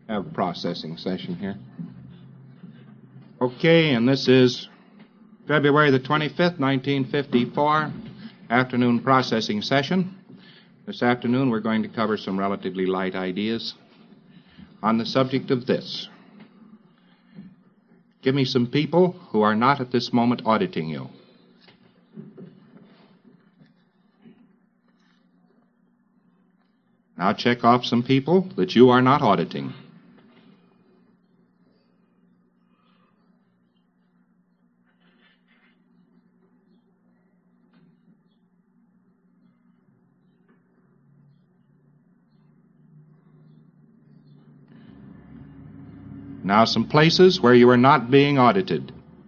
Have a processing session here. Okay, and this is February the 25th, 1954, afternoon processing session. This afternoon we're going to cover some relatively light ideas on the subject of this. Give me some people who are not at this moment auditing you. Now check off some people that you are not auditing. Now some places where you are not being audited.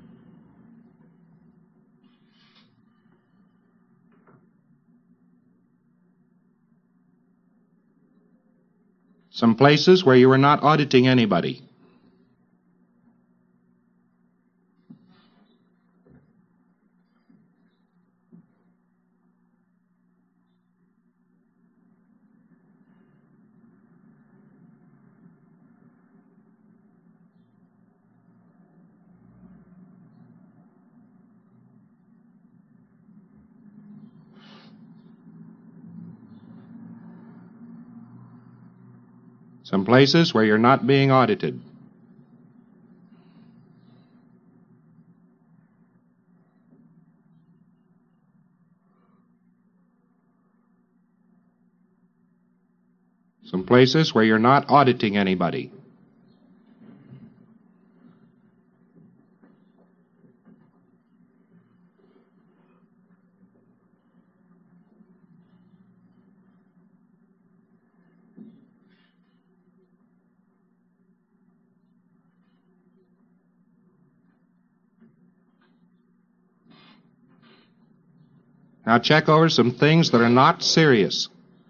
Some places where you are not auditing anybody. Some places where you're not being audited. Some places where you're not auditing anybody. Now check over some things that are not serious.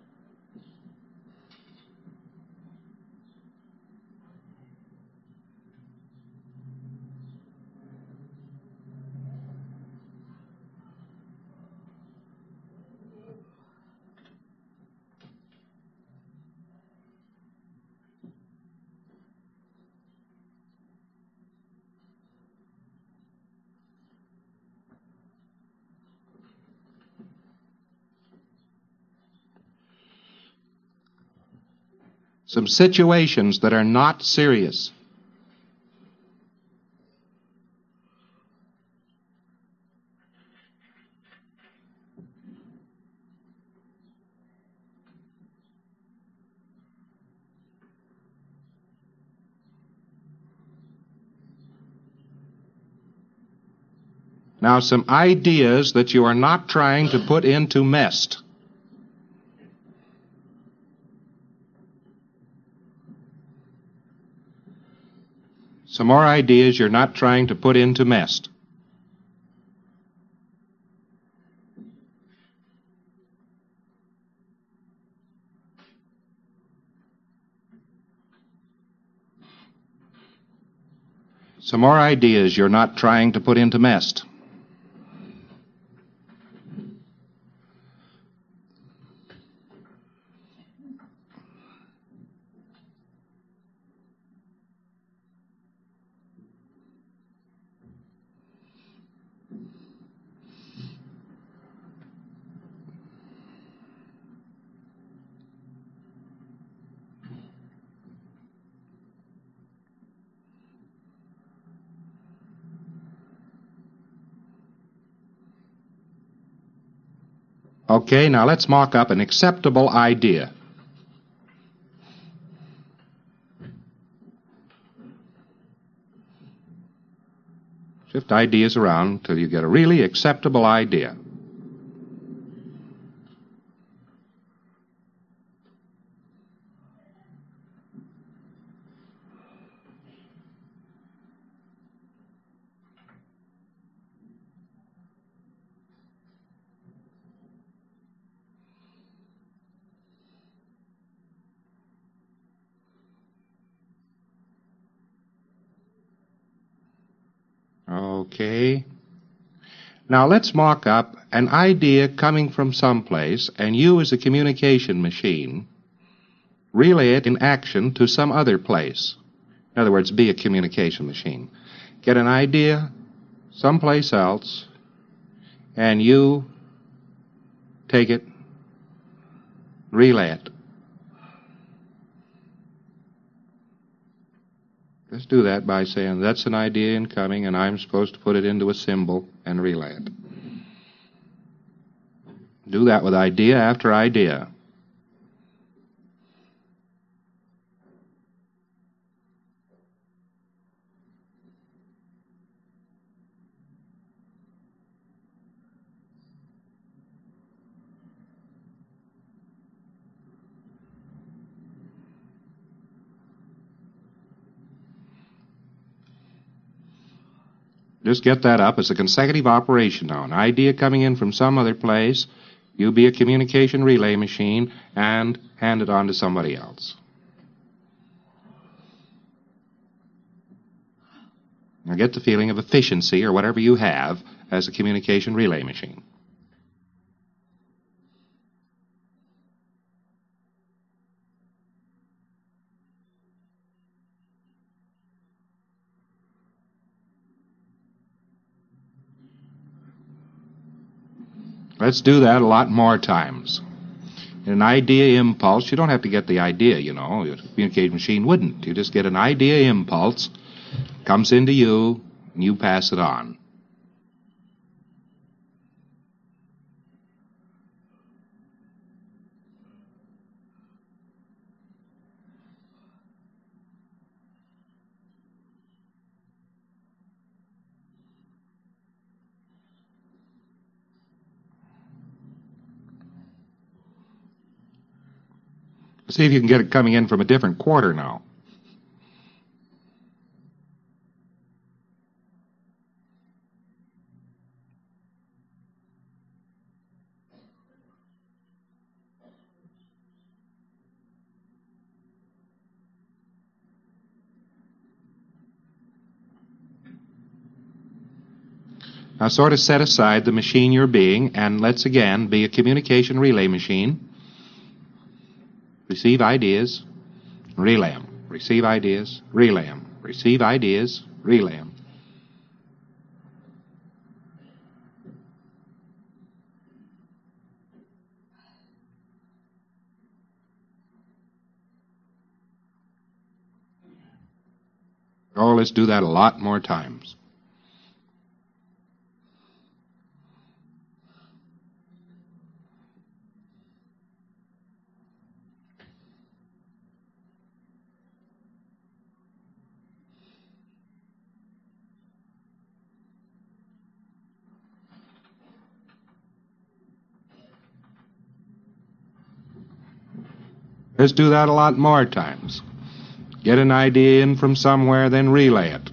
Some situations that are not serious. Now some ideas that you are not trying to put into mess. Some more ideas you're not trying to put into mess. Some more ideas you're not trying to put into mess. Okay, now let's mock up an acceptable idea. Shift ideas around until you get a really acceptable idea. Okay. Now let's mock up an idea coming from someplace, and you as a communication machine relay it in action to some other place. In other words, be a communication machine. Get an idea someplace else, and you take it, relay it. Let's do that by saying, that's an idea incoming, and I'm supposed to put it into a symbol and relay it. Do that with idea after idea. Just get that up as a consecutive operation now. An idea coming in from some other place, you be a communication relay machine and hand it on to somebody else. Now get the feeling of efficiency or whatever you have as a communication relay machine. Let's do that a lot more times. In an idea impulse, you don't have to get the idea, you know. A communication machine wouldn't. You just get an idea impulse, comes into you, and you pass it on. See if you can get it coming in from a different quarter now. Now sort of set aside the machine you're being, and let's again be a communication relay machine. Receive ideas, relay them. Receive ideas, relay them. Receive ideas, relay them. Oh, let's do that a lot more times. Let's do that a lot more times. Get an idea in from somewhere, then relay it.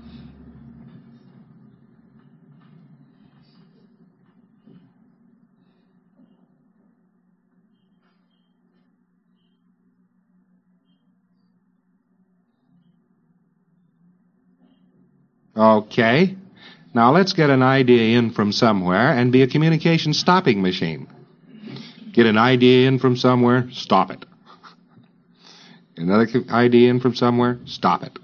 Okay. Now let's get an idea in from somewhere and be a communication stopping machine. Get an idea in from somewhere, stop it. Another idea in from somewhere, stop it.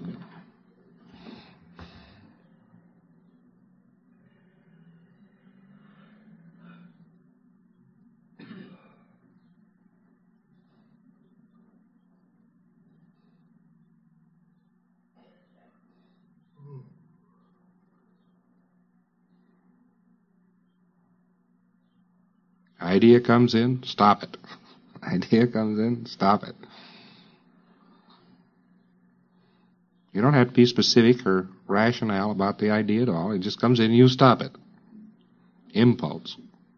Idea comes in, stop it. Idea comes in, stop it. You don't have to be specific or rational about the idea at all. It just comes in and you stop it. Impulse.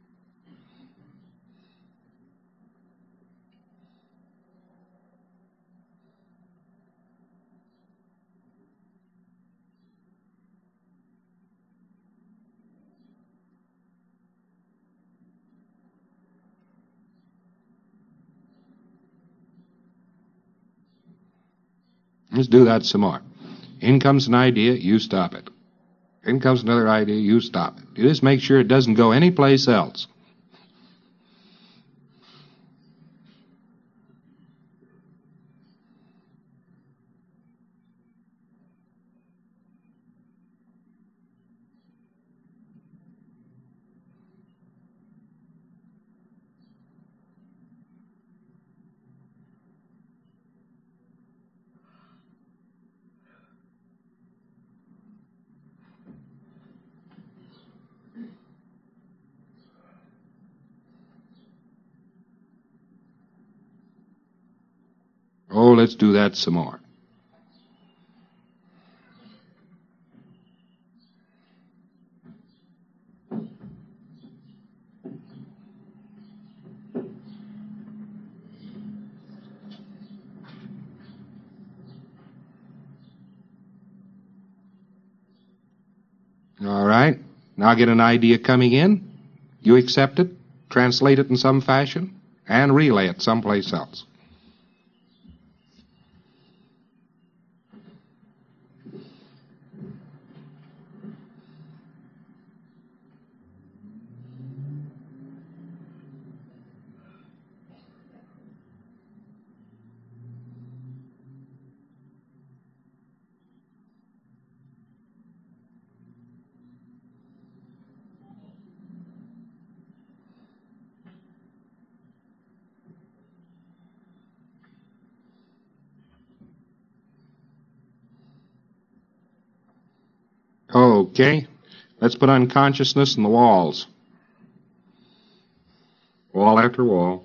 Let's do that some more. In comes an idea, you stop it. In comes another idea, you stop it. You just make sure it doesn't go anyplace else. Oh, let's do that some more. All right. Now get an idea coming in. You accept it, translate it in some fashion, and relay it someplace else. Okay. Let's put unconsciousness in the walls. Wall after wall.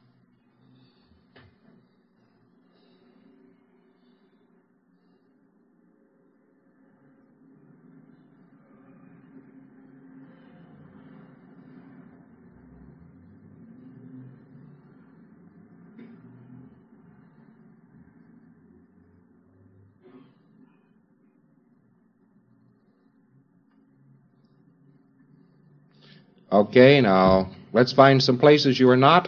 Okay, now let's find some places you are not.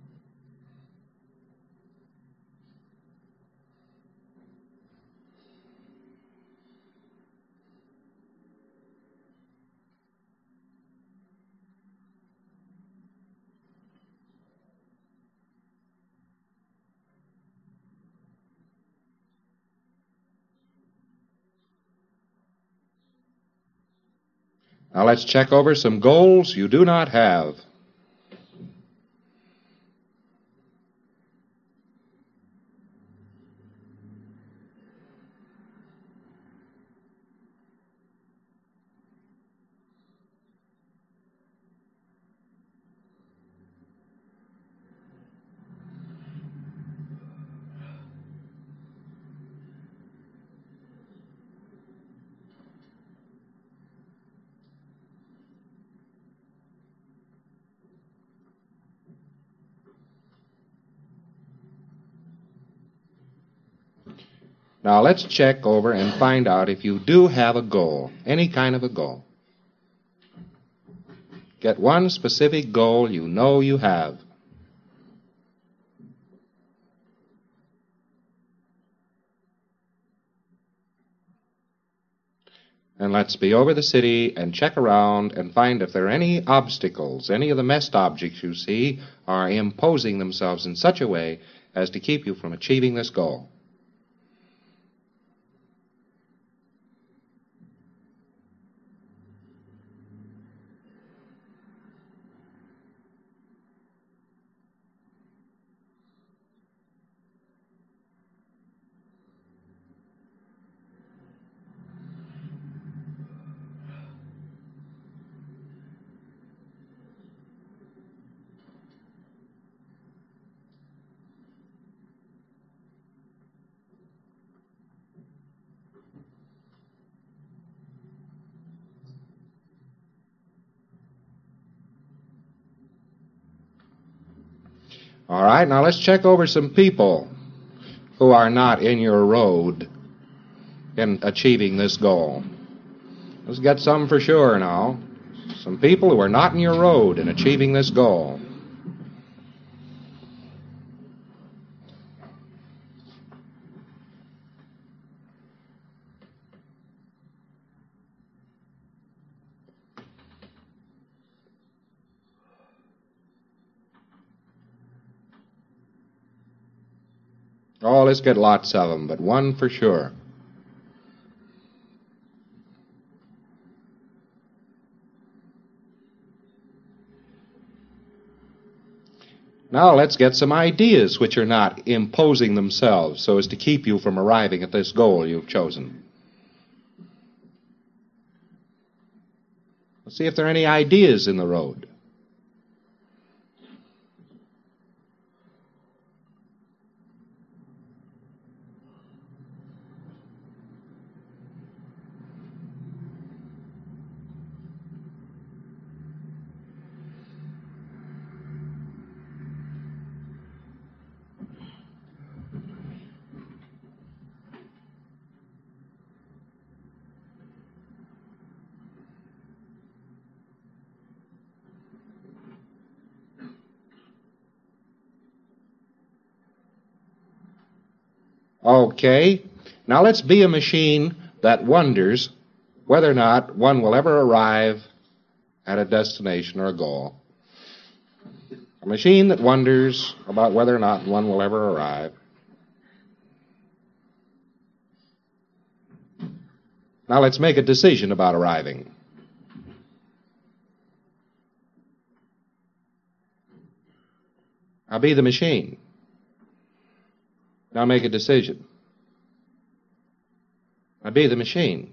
Now let's check over some goals you do not have. Now let's check over and find out if you do have a goal, any kind of a goal. Get one specific goal you know you have. And let's be over the city and check around and find if there are any obstacles, any of the messed objects you see are imposing themselves in such a way as to keep you from achieving this goal. All right, now let's check over some people who are not in your road in achieving this goal. Let's get some for sure now. Some people who are not in your road in achieving this goal. Oh, let's get lots of them, but one for sure. Now let's get some ideas which are not imposing themselves so as to keep you from arriving at this goal you've chosen. Let's see if there are any ideas in the road. Okay. Now let's be a machine that wonders whether or not one will ever arrive at a destination or a goal. A machine that wonders about whether or not one will ever arrive. Now let's make a decision about arriving. Now be the machine. Now make a decision. Now be the machine.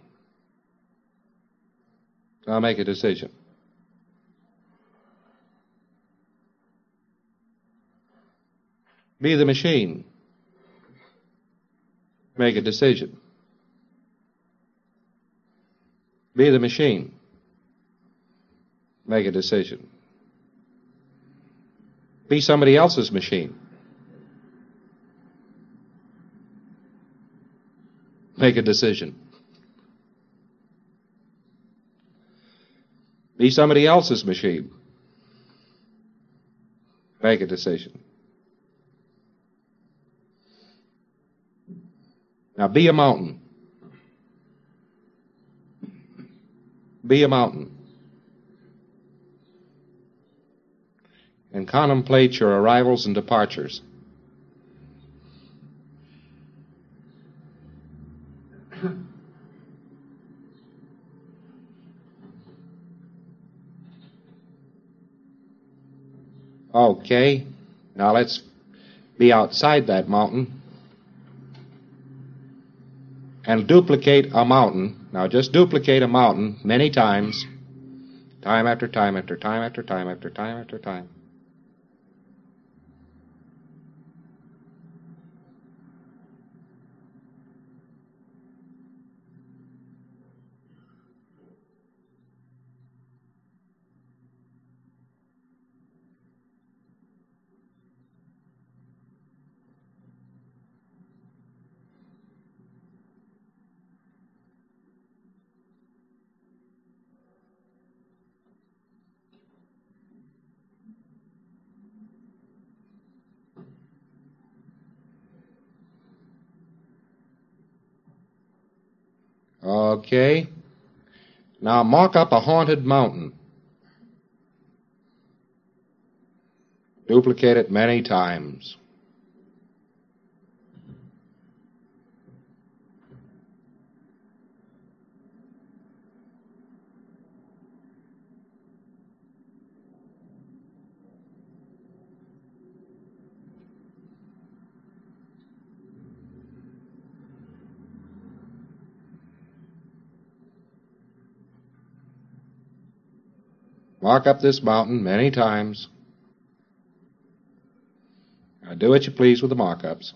Now make a decision. Be the machine. Make a decision. Be the machine. Make a decision. Be somebody else's machine. Make a decision. Be somebody else's machine. Make a decision. Now be a mountain. Be a mountain. And contemplate your arrivals and departures. Okay, now let's be outside that mountain and duplicate a mountain. Now just duplicate a mountain many times, time after time after time after time after time after time. Okay. Now mark up a haunted mountain. Duplicate it many times. Mark up this mountain many times. Now do what you please with the markups.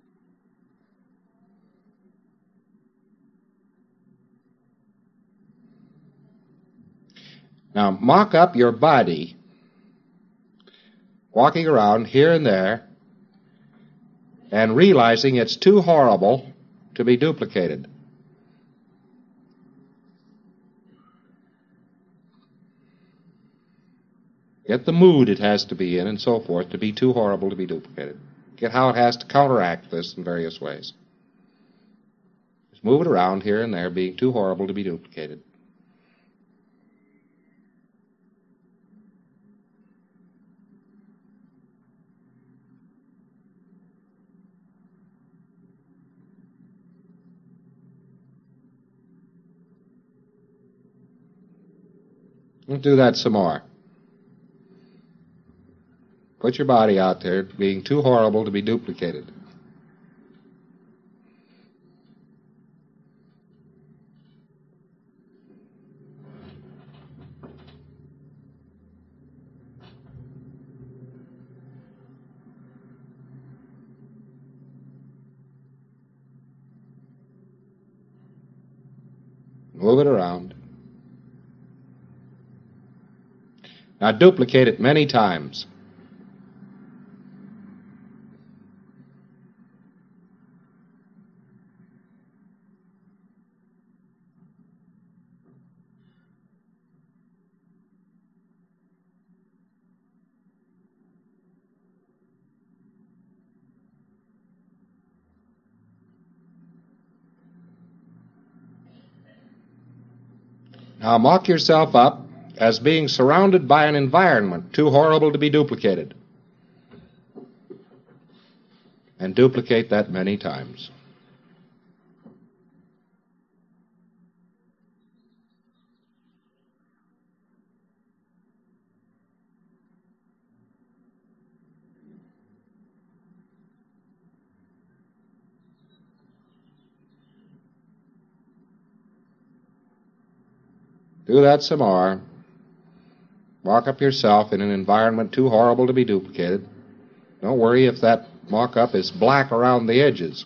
Now mark up your body, walking around here and there, and realizing it's too horrible to be duplicated. Get the mood it has to be in and so forth to be too horrible to be duplicated. Get how it has to counteract this in various ways. Just move it around here and there, being too horrible to be duplicated. And do that some more. Put your body out there being too horrible to be duplicated. Move it around. Now duplicate it many times. Now mock yourself up as being surrounded by an environment too horrible to be duplicated. And duplicate that many times. Do that some more. Mock up yourself in an environment too horrible to be duplicated. Don't worry if that mock-up is black around the edges.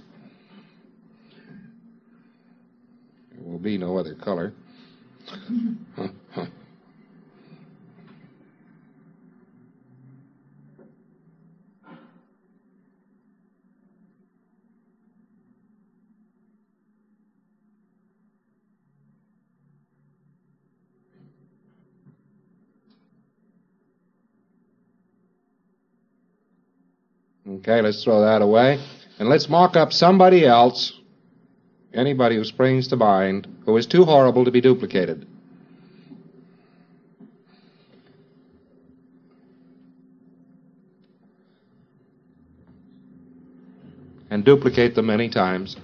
There will be no other color. Okay, let's throw that away. And let's mock up somebody else, anybody who springs to mind, who is too horrible to be duplicated. And duplicate them many times.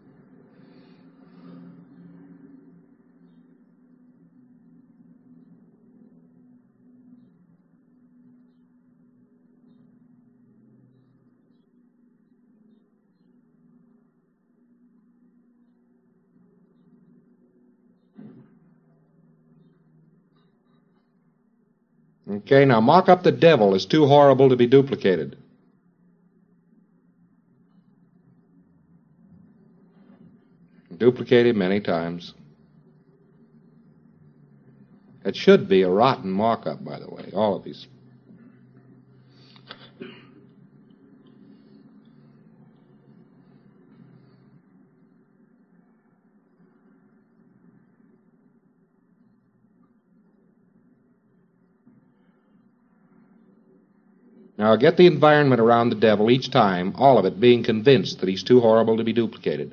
Okay, now mock up the devil as too horrible to be duplicated. Duplicate him many times. It should be a rotten mock-up, by the way, all of these. Now get the environment around the devil each time, all of it being convinced that he's too horrible to be duplicated.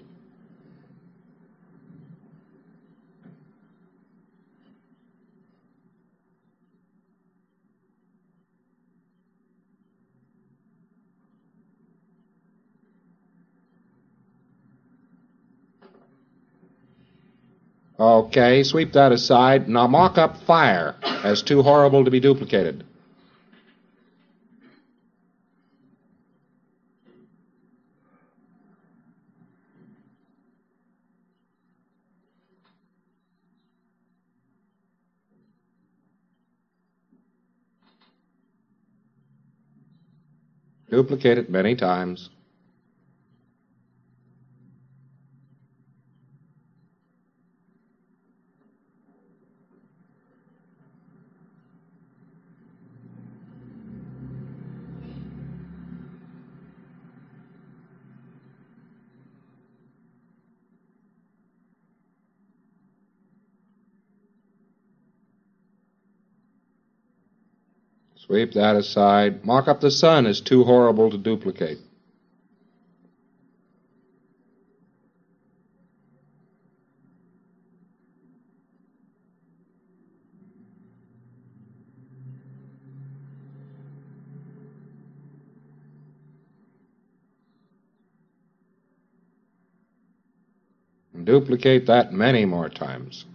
Okay, sweep that aside. Now mock up fire as too horrible to be duplicated. Duplicate it many times. Sweep that aside. Mock up the sun as too horrible to duplicate. And duplicate that many more times.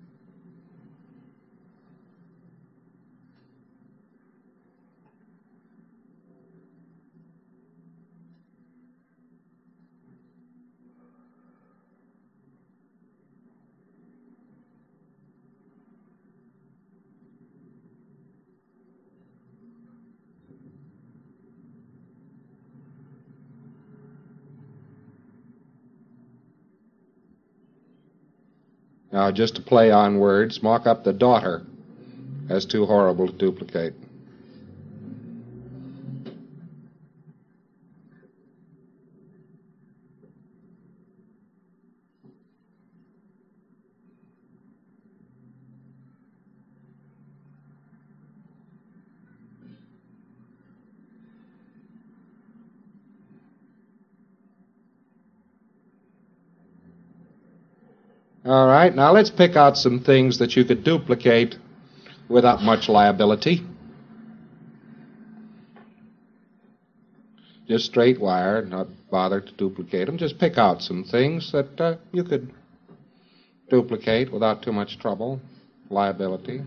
Now, just to play on words, mock up the daughter as too horrible to duplicate. All right, now let's pick out some things that you could duplicate without much liability. Just straight wire, not bother to duplicate them. Just pick out some things that you could duplicate without too much trouble, liability.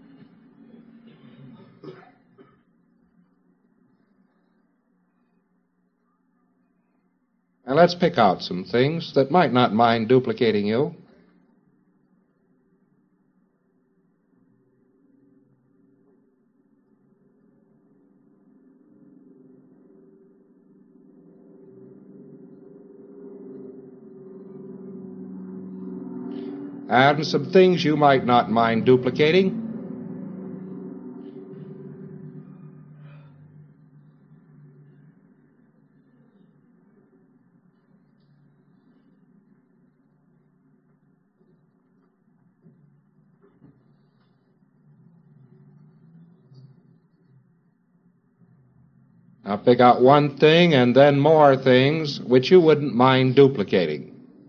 And let's pick out some things that might not mind duplicating you. And some things you might not mind duplicating. Now pick out one thing and then more things which you wouldn't mind duplicating.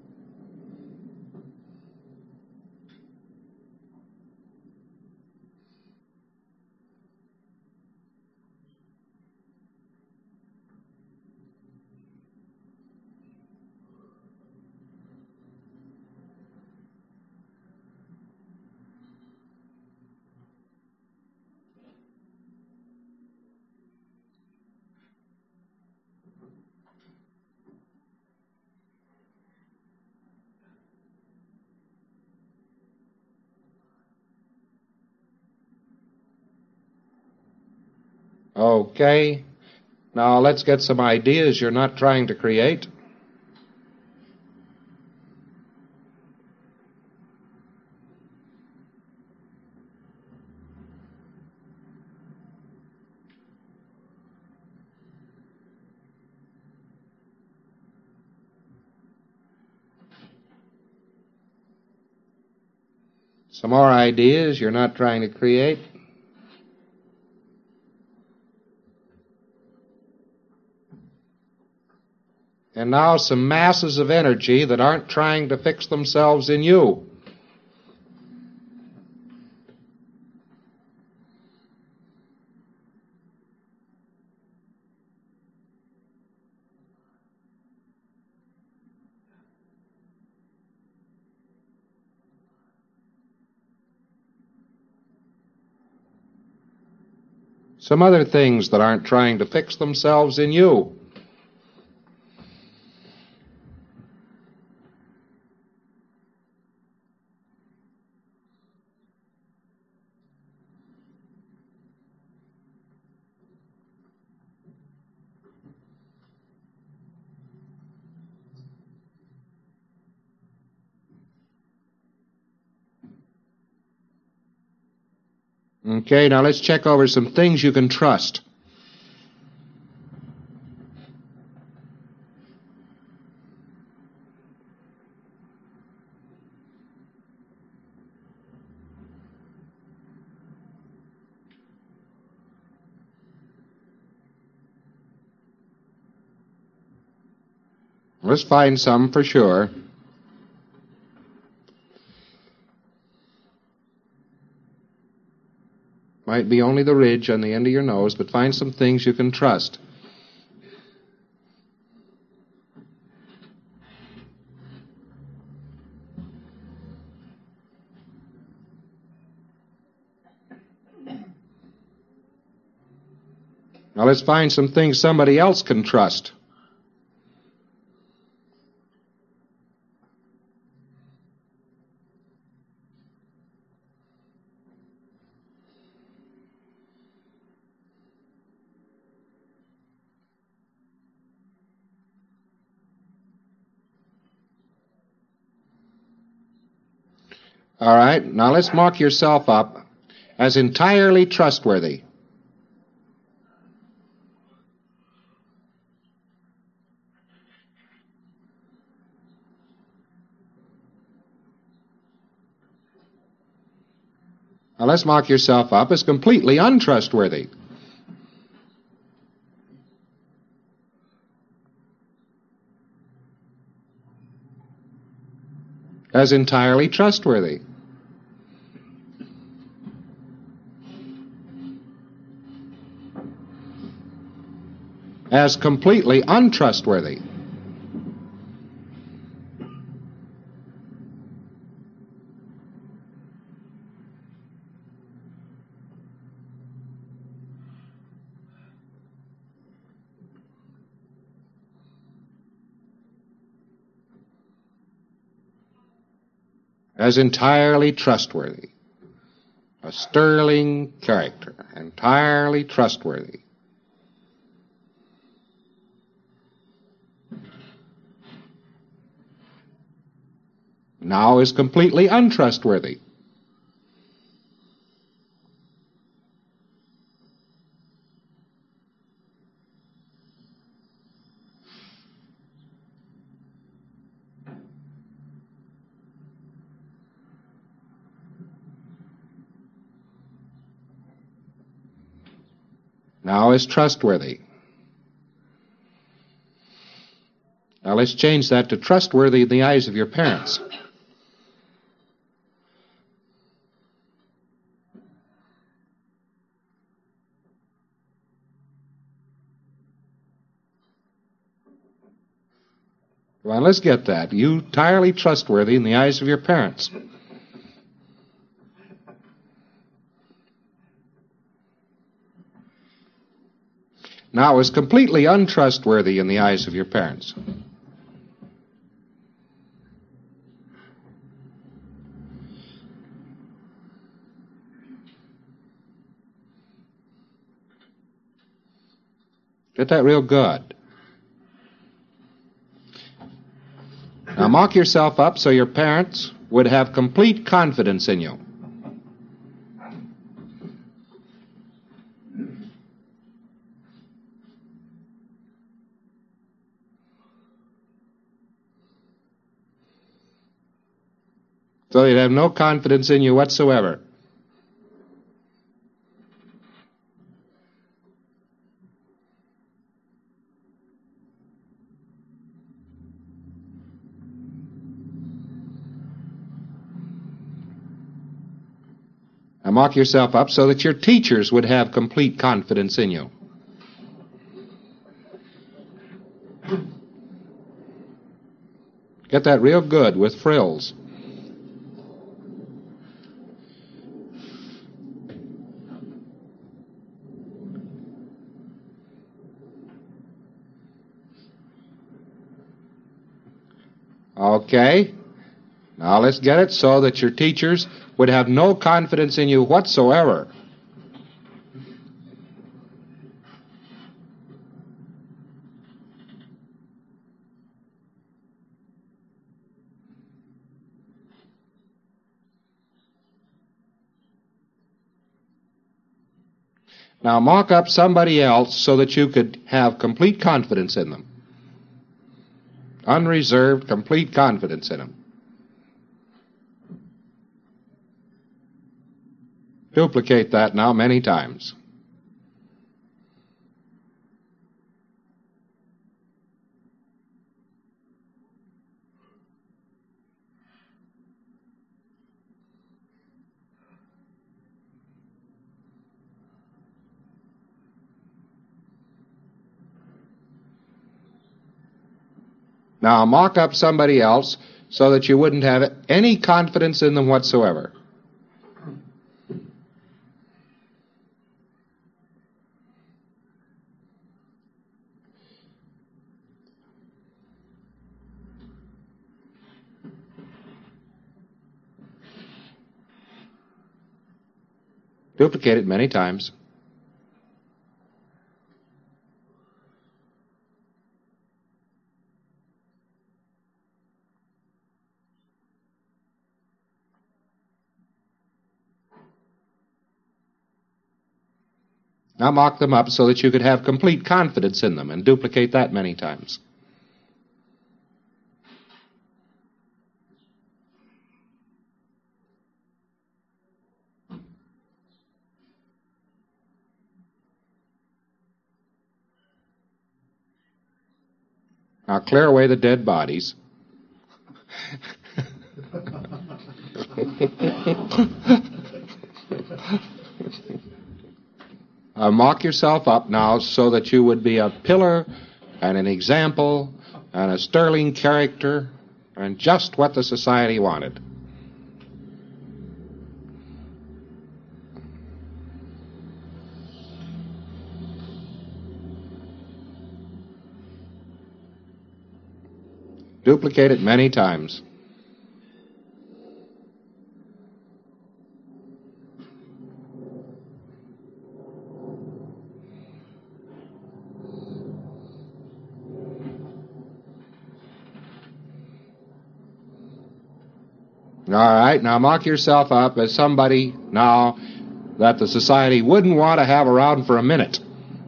Okay, now let's get some ideas you're not trying to create. Some more ideas you're not trying to create. And now some masses of energy that aren't trying to fix themselves in you. Some other things that aren't trying to fix themselves in you. Okay, now let's check over some things you can trust. Let's find some for sure. Might be only the ridge on the end of your nose, but find some things you can trust. Now let's find some things somebody else can trust. All right, now let's mark yourself up as entirely trustworthy. Now let's mark yourself up as completely untrustworthy. As entirely trustworthy. As completely untrustworthy. As entirely trustworthy. A sterling character, entirely trustworthy. Now is completely untrustworthy. Now is trustworthy. Now let's change that to trustworthy in the eyes of your parents. Well, let's get that. You entirely trustworthy in the eyes of your parents. Now is completely untrustworthy in the eyes of your parents. Get that real good. Now mock yourself up so your parents would have complete confidence in you. So they'd have no confidence in you whatsoever. Now mock yourself up so that your teachers would have complete confidence in you. Get that real good with frills. Okay. Now let's get it so that your teachers would have no confidence in you whatsoever. Now mock up somebody else so that you could have complete confidence in them. Unreserved, complete confidence in them. Duplicate that now many times. Now mock up somebody else so that you wouldn't have any confidence in them whatsoever. Duplicate it many times. Now mock them up so that you could have complete confidence in them, and duplicate that many times. Now clear away the dead bodies. Mock yourself up now so that you would be a pillar and an example and a sterling character and just what the society wanted. Duplicate it many times. All right, now mock yourself up as somebody now that the society wouldn't want to have around for a minute.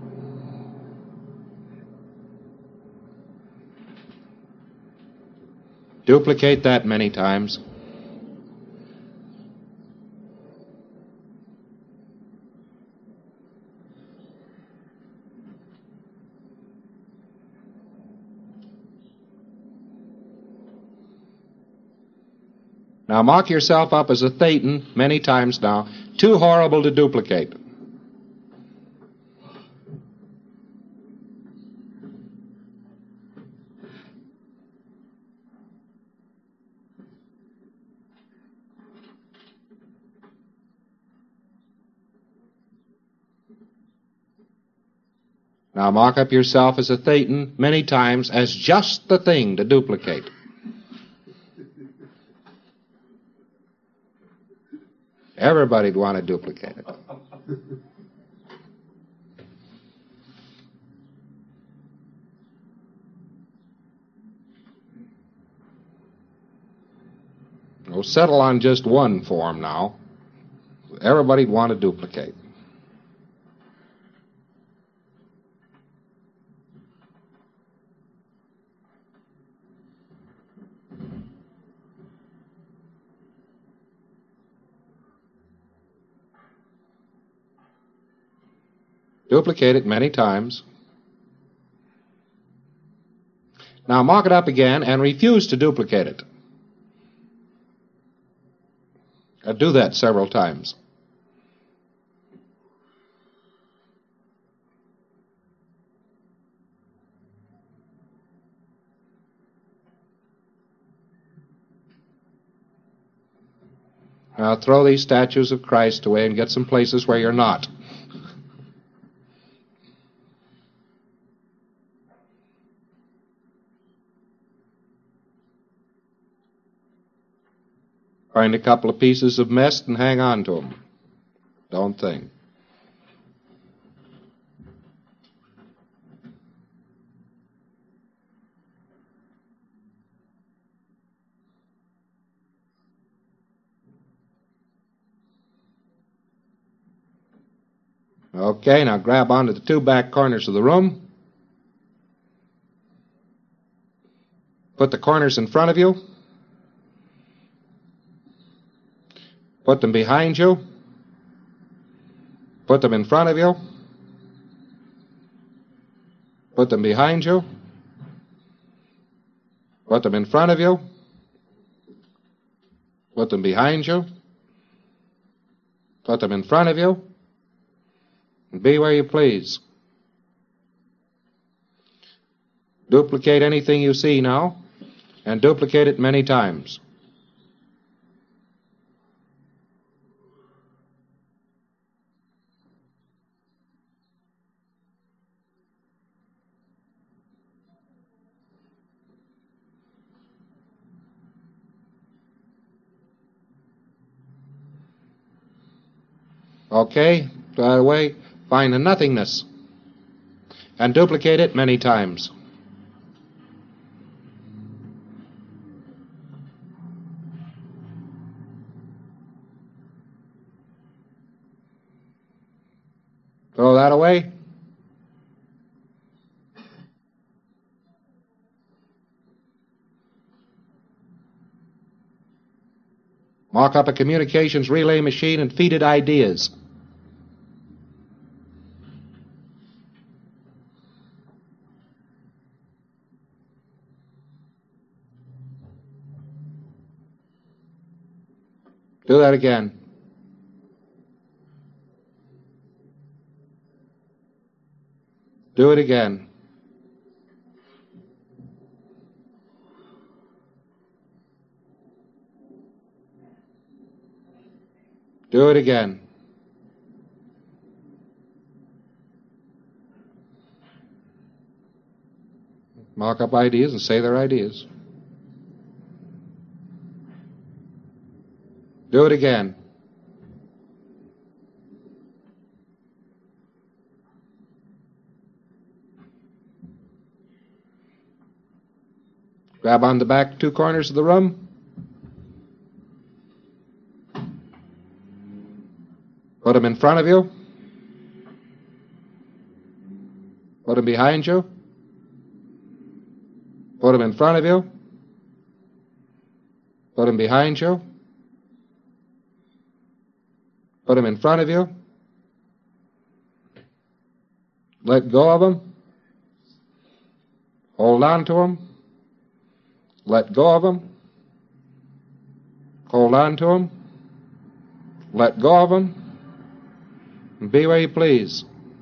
Duplicate that many times. Now mock yourself up as a Thetan many times now. Too horrible to duplicate. Now mock up yourself as a Thetan many times as just the thing to duplicate. Everybody'd want to duplicate it. We'll settle on just one form now. Everybody'd want to duplicate. Duplicate it many times. Now mock it up again and refuse to duplicate it. Do that several times. Now throw these statues of Christ away and get some places where you're not. Find a couple of pieces of mist and hang on to them. Don't think. Okay, now grab onto the two back corners of the room. Put the corners in front of you. Put them behind you. Put them in front of you. Put them behind you. Put them in front of you. Put them behind you. Put them in front of you. And be where you please. Duplicate anything you see now, and duplicate it many times. Okay, by the way, find the nothingness and duplicate it many times. Throw that away. Mock up a communications relay machine and feed it ideas. Do that again. Do it again. Do it again. Mark up ideas and say their ideas. Do it again. Grab on the back two corners of the room. Put them in front of you. Put them behind you. Put them in front of you. Put them behind you. Put them in front of you. Let go of them. Hold on to them. Let go of them. Hold on to them. Let go of them. And be where you please.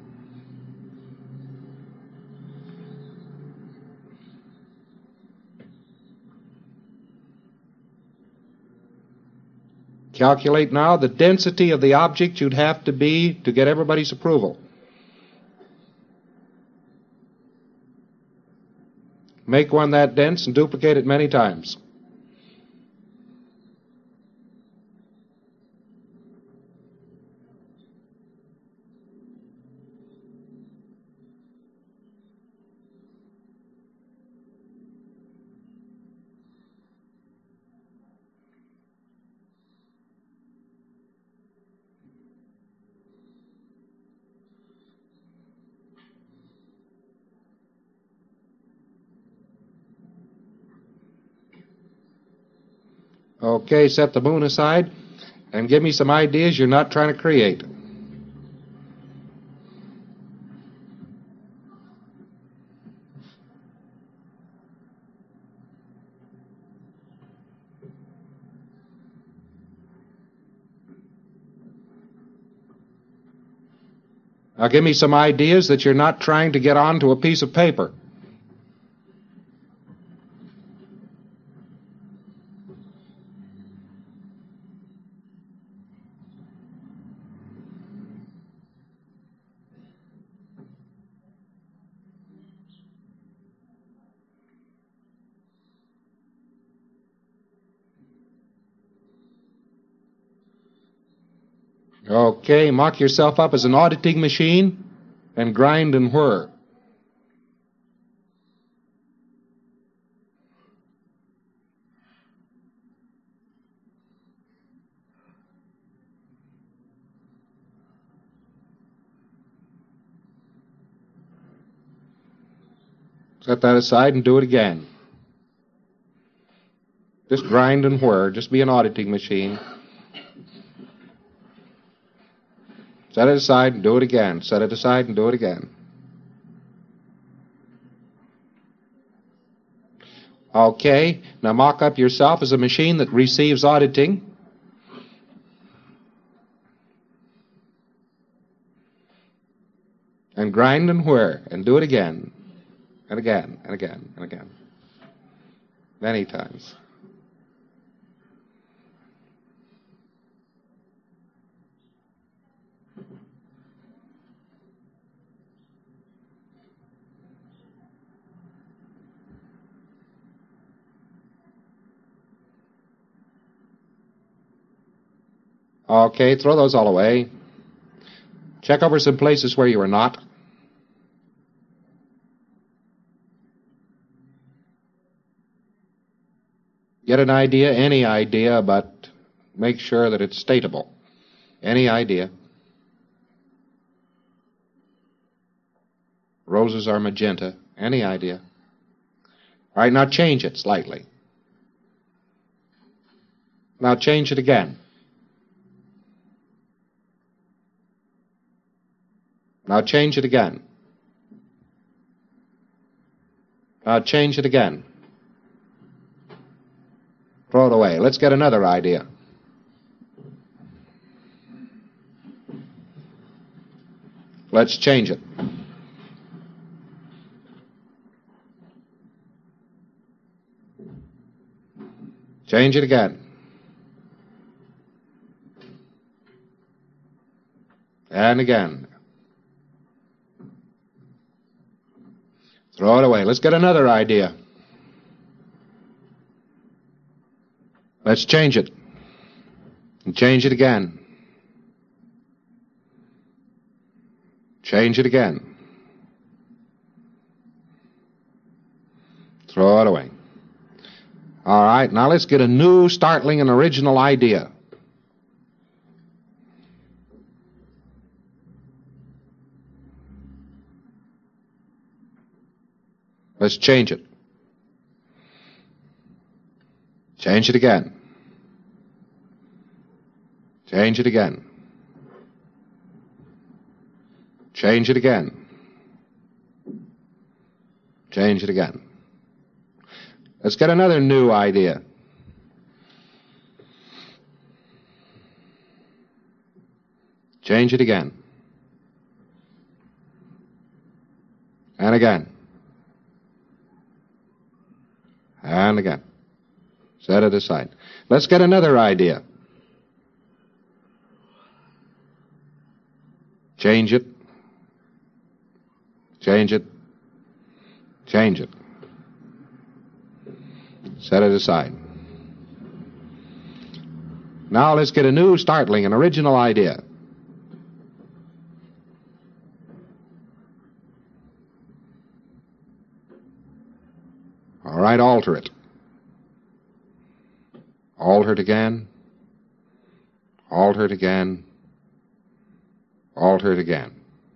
Calculate now the density of the object you'd have to be to get everybody's approval. Make one that dense and duplicate it many times. Okay, set the moon aside and give me some ideas you're not trying to create. Now give me some ideas that you're not trying to get onto a piece of paper. Okay, mock yourself up as an auditing machine and grind and whir. Set that aside and do it again. Just grind and whir. Just be an auditing machine. Set it aside and do it again. Set it aside and do it again. Okay, now mock up yourself as a machine that receives auditing. And grind and whir and do it again. And again, and again, and again. Many times. Okay, throw those all away. Check over some places where you are not. Get an idea, any idea, but make sure that it's stateable. Any idea. Roses are magenta. Any idea. All right, now change it slightly. Now change it again. Now change it again. Now change it again. Throw it away. Let's get another idea. Let's change it. Change it again. And again. Throw it away. Let's get another idea. Let's change it. And change it again. Change it again. Throw it away. All right, now let's get a new, startling, and original idea. Let's change it. Change it again. Change it again. Change it again. Change it again. Let's get another new idea. Change it again. And again. And again. Set it aside. Let's get another idea. Change it. Change it. Change it. Set it aside. Now let's get a new, startling, and original idea. All right, alter it. Alter it again. Alter it again. Alter it again.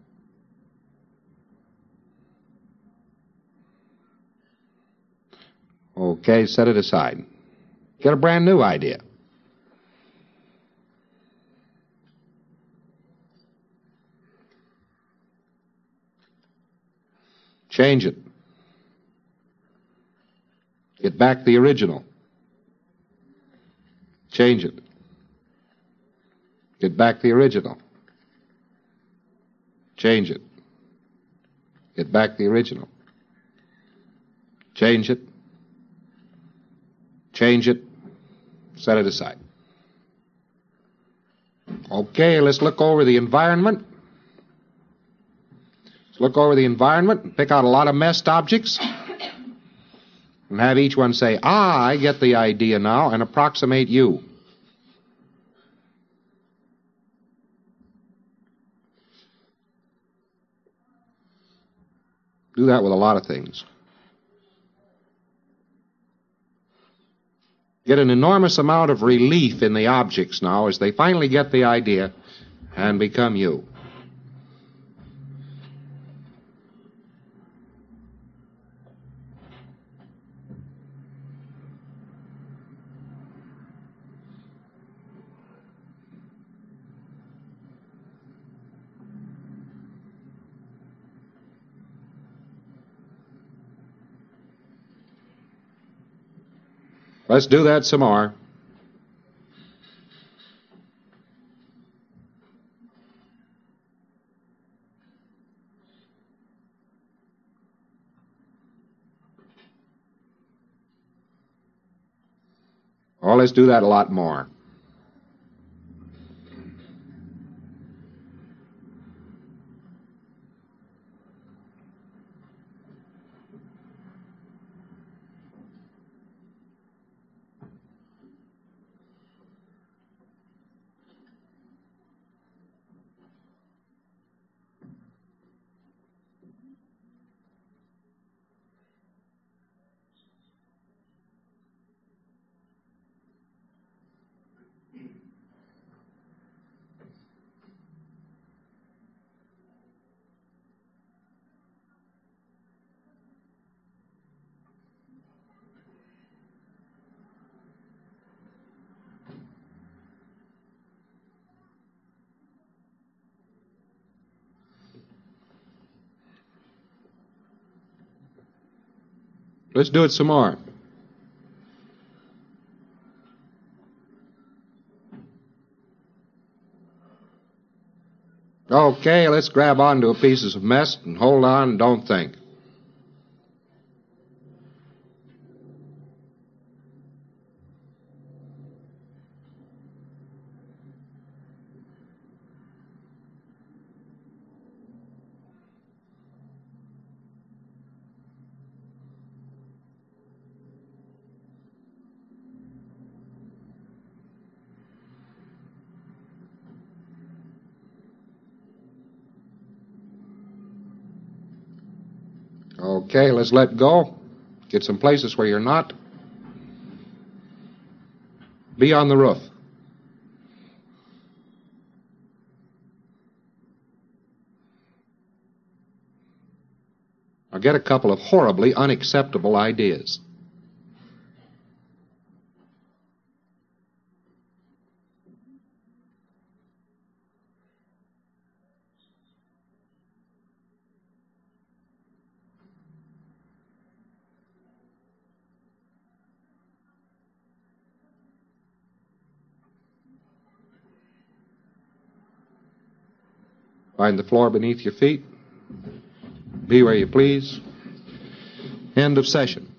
Okay, set it aside. Get a brand new idea. Change it. Get back the original. Change it. Get back the original. Change it. Get back the original. Change it. Change it. Set it aside. Okay, let's look over the environment. Let's look over the environment and pick out a lot of messed objects and have each one say, I get the idea now, and approximate you. Do that with a lot of things. Get an enormous amount of relief in the objects now as they finally get the idea and become you. Let's do that some more. Oh, let's do that a lot more. Let's do it some more. Okay, let's grab onto a piece of mess and hold on and don't think. Okay, let's let go. Get some places where you're not. Be on the roof. Now get a couple of horribly unacceptable ideas. Find the floor beneath your feet. Be where you please. End of session.